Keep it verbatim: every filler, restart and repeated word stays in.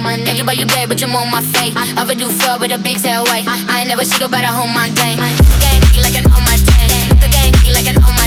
Thank you, but you bad, but you on my face. Overdue for with a big tail white. I ain't never shit about a home my game. The gang like an on my chain. The gang like an on my